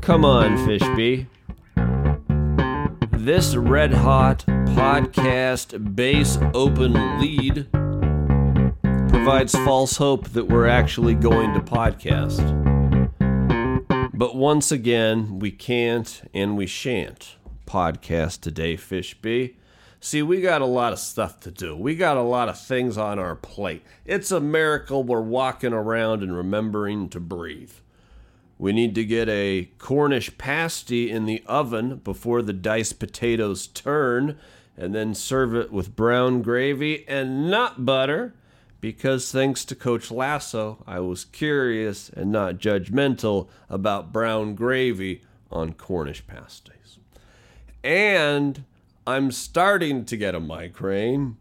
Come on, Fishby. This red-hot podcast base open lead provides false hope that we're actually going to podcast. But once again, we can't and we shan't podcast today, Fishby. See, we got a lot of stuff to do. We got a lot of things on our plate. It's a miracle we're walking around and remembering to breathe. We need to get a Cornish pasty in the oven before the diced potatoes turn, and then serve it with brown gravy and nut butter, because thanks to Coach Lasso, I was curious and not judgmental about brown gravy on Cornish pasties. And I'm starting to get a migraine,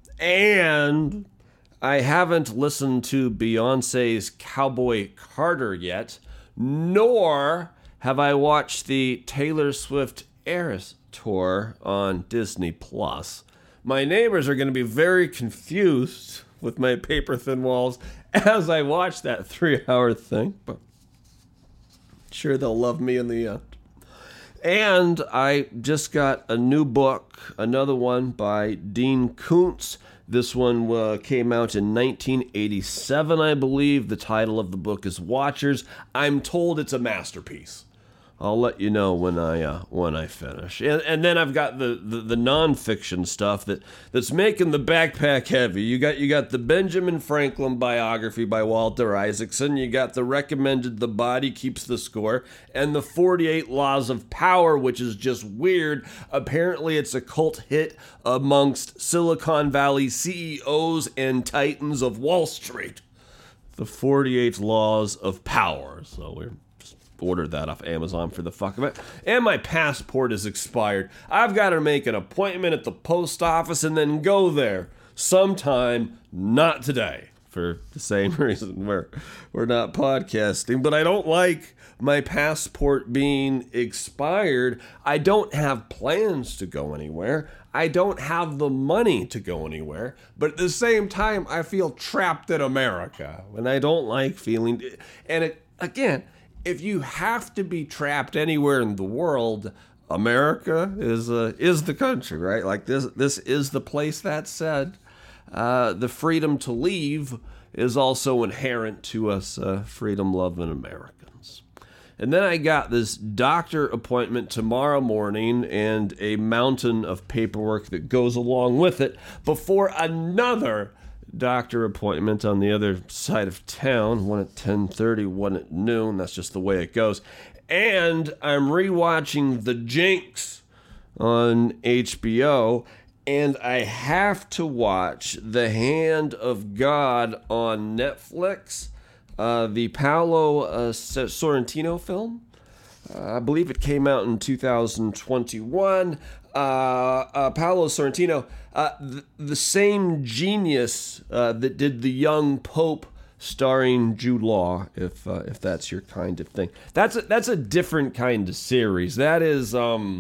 and I haven't listened to Beyonce's Cowboy Carter yet, nor have I watched the Taylor Swift Eras tour on Disney+. My neighbors are going to be very confused with my paper-thin walls as I watch that 3-hour thing, but I'm sure they'll love me in the end. And I just got a new book, another one by Dean Koontz. This one came out in 1987, I believe. The title of the book is Watchers. I'm told it's a masterpiece. I'll let you know when I finish. And then I've got the nonfiction stuff that's making the backpack heavy. You got the Benjamin Franklin biography by Walter Isaacson. You got the recommended The Body Keeps the Score, and the 48 Laws of Power, which is just weird. Apparently it's a cult hit amongst Silicon Valley CEOs and titans of Wall Street. The 48 Laws of Power. So we're ordered that off Amazon for the fuck of it. And my passport is expired. I've got to make an appointment at the post office and then go there sometime, not today, for the same reason we're not podcasting. But I don't like my passport being expired. I don't have plans to go anywhere. I don't have the money to go anywhere. But at the same time, I feel trapped in America. And I don't like feeling... And again, if you have to be trapped anywhere in the world, America is the country, right? Like this is the place. That said, the freedom to leave is also inherent to us freedom-loving Americans. And then I got this doctor appointment tomorrow morning and a mountain of paperwork that goes along with it before another doctor appointment on the other side of town, one at 10:30, one at noon. That's just the way it goes. And I'm rewatching The Jinx on HBO, and I have to watch The Hand of God on Netflix, the Paolo Sorrentino film. I believe it came out in 2021. Paolo Sorrentino, the same genius that did The Young Pope, starring Jude Law, if that's your kind of thing. That's a different kind of series. That is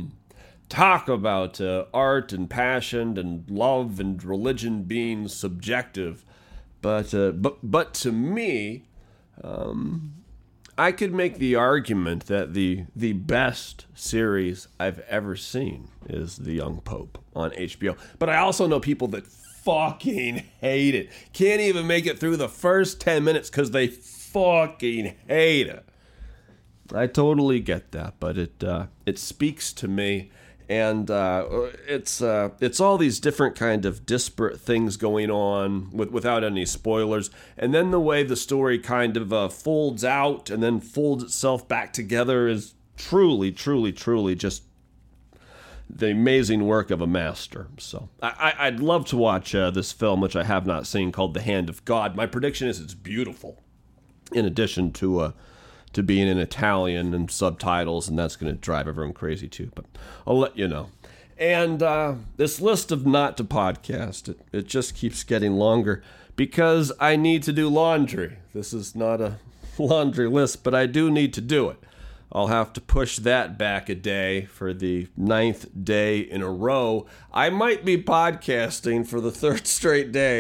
talk about art and passion and love and religion being subjective, but to me, I could make the argument that the best series I've ever seen is The Young Pope on HBO. But I also know people that fucking hate it. Can't even make it through the first 10 minutes because they fucking hate it. I totally get that, but it speaks to me. And it's all these different kind of disparate things going on without any spoilers. And then the way the story kind of folds out and then folds itself back together is truly, truly, truly just the amazing work of a master. So I'd love to watch this film, which I have not seen, called The Hand of God. My prediction is it's beautiful, in addition to being in Italian and subtitles, and that's going to drive everyone crazy too, but I'll let you know. And this list of not to podcast, it just keeps getting longer because I need to do laundry. This is not a laundry list, but I do need to do it. I'll have to push that back a day for the 9th day in a row. I might be podcasting for the 3rd straight day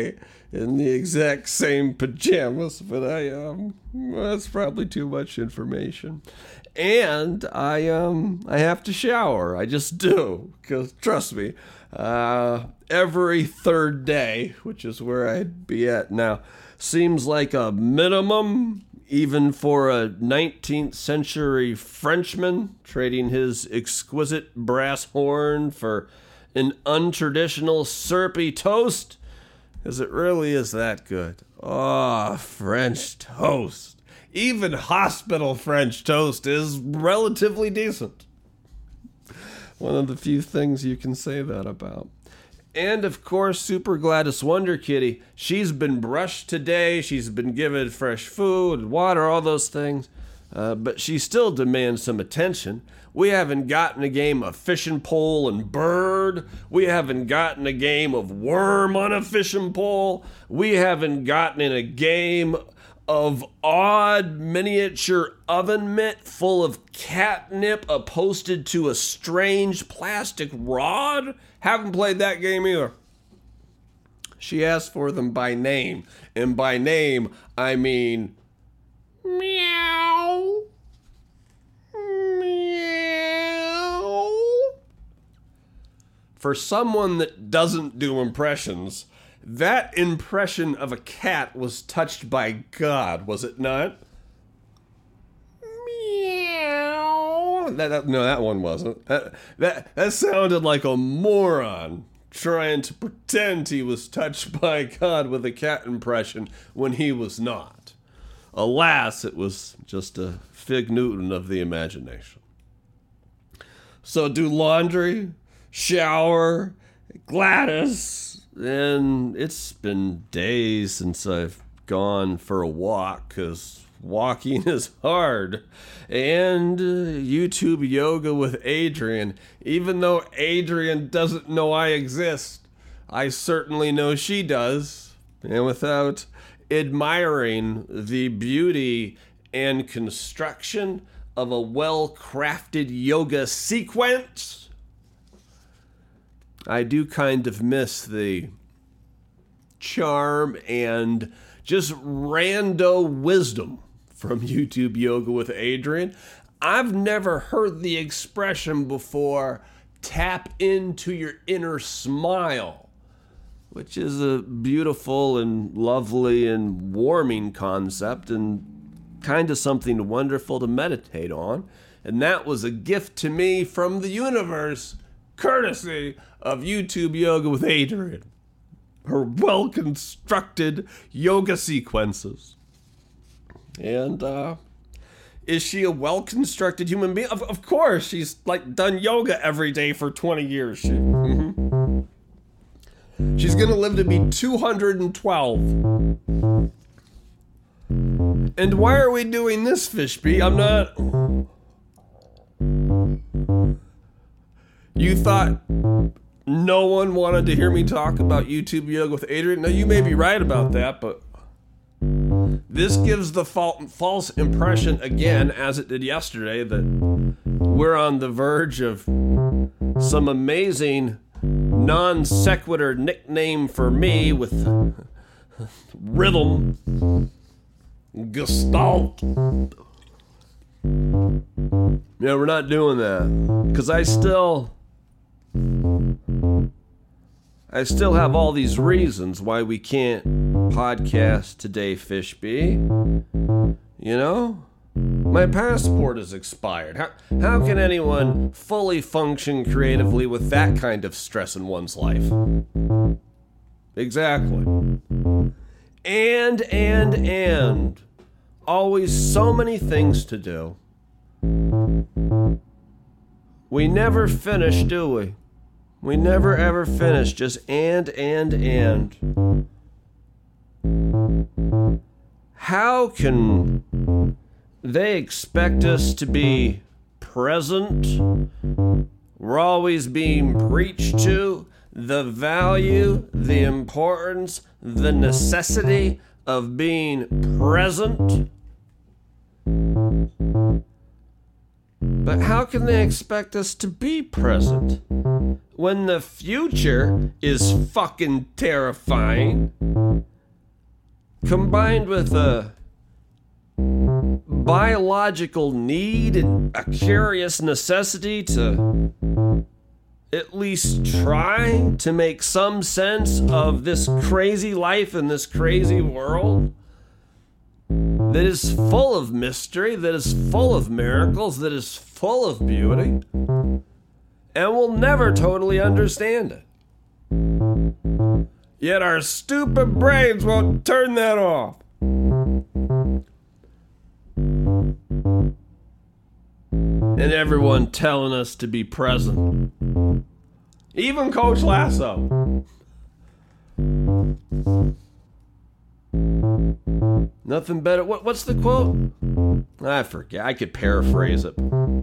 in the exact same pajamas, but that's probably too much information. And I have to shower. I just do, because trust me, every third day, which is where I'd be at now, seems like a minimum, even for a 19th century Frenchman trading his exquisite brass horn for an untraditional syrupy toast, because it really is that good. Oh, French toast. Even hospital French toast is relatively decent. One of the few things you can say that about. And, of course, Super Gladys Wonder Kitty. She's been brushed today. She's been given fresh food, water, all those things. But she still demands some attention. We haven't gotten a game of fishing pole and bird. We haven't gotten a game of worm on a fishing pole. We haven't gotten in a game of odd miniature oven mitt full of catnip posted to a strange plastic rod. Haven't played that game either. She asked for them by name. And by name, I mean meow. Meow. For someone that doesn't do impressions, that impression of a cat was touched by God, was it not? Meow. No, that one wasn't. That sounded like a moron trying to pretend he was touched by God with a cat impression when he was not. Alas, it was just a fig Newton of the imagination. So do laundry, shower, Gladys, and it's been days since I've gone for a walk, because walking is hard. And YouTube yoga with Adrian. Even though Adrian doesn't know I exist, I certainly know she does. And without admiring the beauty and construction of a well-crafted yoga sequence, I do kind of miss the charm and just rando wisdom from YouTube Yoga with Adrian. I've never heard the expression before, tap into your inner smile, which is a beautiful and lovely and warming concept and kind of something wonderful to meditate on. And that was a gift to me from the universe, courtesy of YouTube Yoga with Adrian. Her well-constructed yoga sequences. And, is she a well-constructed human being? Of course, she's, done yoga every day for 20 years. She's gonna live to be 212. And why are we doing this, Fishby? I'm not... You thought no one wanted to hear me talk about YouTube Yoga with Adrian? Now, you may be right about that, but this gives the false impression again, as it did yesterday, that we're on the verge of some amazing non sequitur nickname for me with rhythm, gestalt. Yeah, we're not doing that, because I still have all these reasons why we can't podcast today, Fishby. You know? My passport is expired. How can anyone fully function creatively with that kind of stress in one's life? Exactly. And. Always so many things to do. We never finish, do we? We never ever finish, just and. How can they expect us to be present? We're always being preached to the value, the importance, the necessity of being present. But how can they expect us to be present when the future is fucking terrifying combined with a biological need and a curious necessity to at least try to make some sense of this crazy life in this crazy world that is full of mystery, that is full of miracles, that is full of beauty, and we'll never totally understand it. Yet our stupid brains won't turn that off. And everyone telling us to be present. Even Coach Lasso. Nothing better. What's the quote? I forget. I could paraphrase it.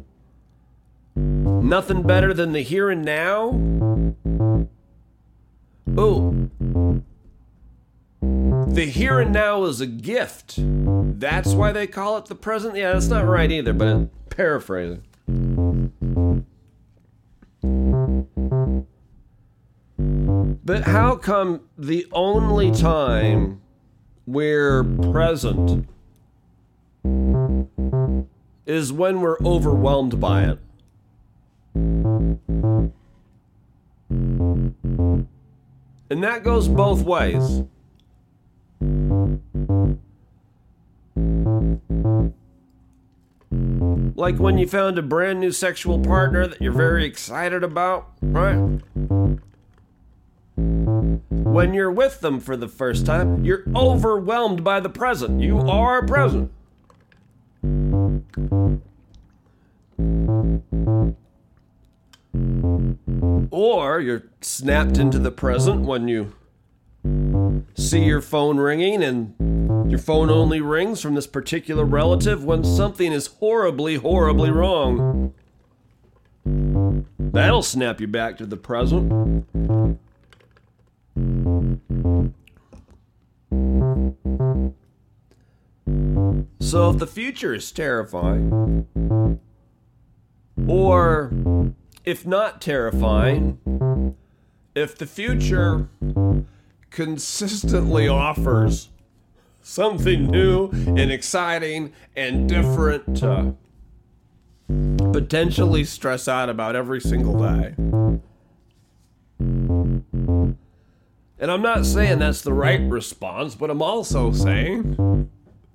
Nothing better than the here and now. Oh. The here and now is a gift. That's why they call it the present? Yeah, that's not right either, but paraphrasing. But how come the only time we're present is when we're overwhelmed by it? And that goes both ways. Like when you found a brand new sexual partner that you're very excited about, right? When you're with them for the first time, you're overwhelmed by the present. You are present. Or you're snapped into the present when you see your phone ringing, and your phone only rings from this particular relative when something is horribly, horribly wrong. That'll snap you back to the present. So if the future is terrifying, or if not terrifying, if the future consistently offers something new and exciting and different to potentially stress out about every single day. And I'm not saying that's the right response, but I'm also saying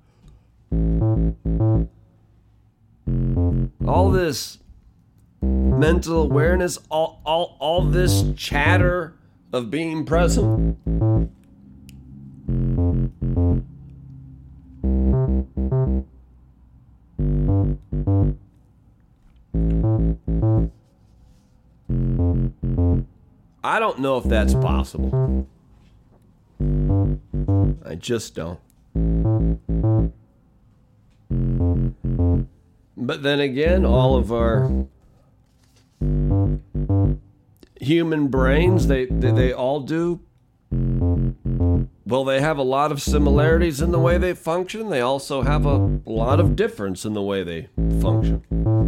all this mental awareness, all this chatter of being present, I don't know if that's possible. I just don't. But then again, all of our human brains, they all do. Well, they have a lot of similarities in the way they function. They also have a lot of difference in the way they function.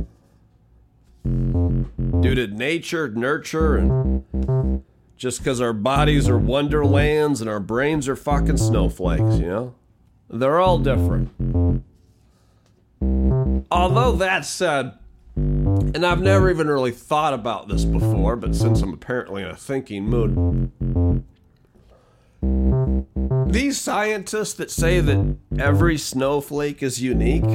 Due to nature, nurture, and just because our bodies are wonderlands and our brains are fucking snowflakes, you know? They're all different. Although that said, and I've never even really thought about this before, but since I'm apparently in a thinking mood, these scientists that say that every snowflake is unique,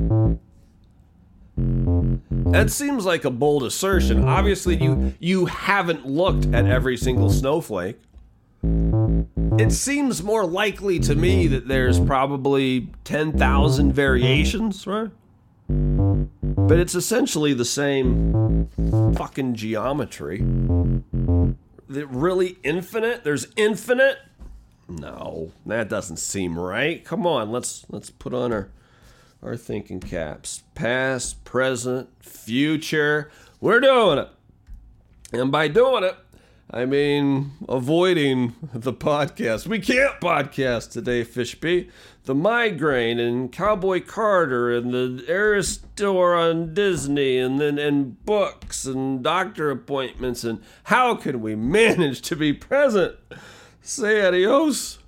that seems like a bold assertion. Obviously, you haven't looked at every single snowflake. It seems more likely to me that there's probably 10,000 variations, right? But it's essentially the same fucking geometry. Really infinite? There's infinite? No, that doesn't seem right. Come on, let's put on our thinking caps. Past, present, future. We're doing it. And by doing it, I mean avoiding the podcast. We can't podcast today, Fishby. The migraine and Cowboy Carter and the Eras Tour on Disney and books and doctor appointments. And how can we manage to be present? Say adios.